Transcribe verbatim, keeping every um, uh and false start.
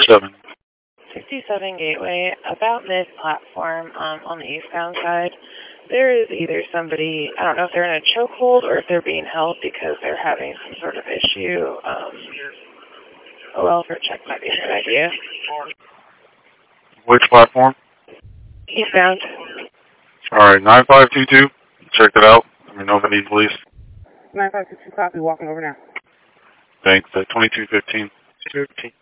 sixty-seven. sixty-seven Gateway, about mid-platform um, on the eastbound side. There is either somebody, I don't know if they're in a chokehold or if they're being held because they're having some sort of issue. Um, a welfare check might be a good idea. Which platform? Eastbound. Alright, nine five two two. Check it out. Let me know if I need police. nine five two two, copy, walking over now. Thanks, at twenty-two fifteen. two fifteen.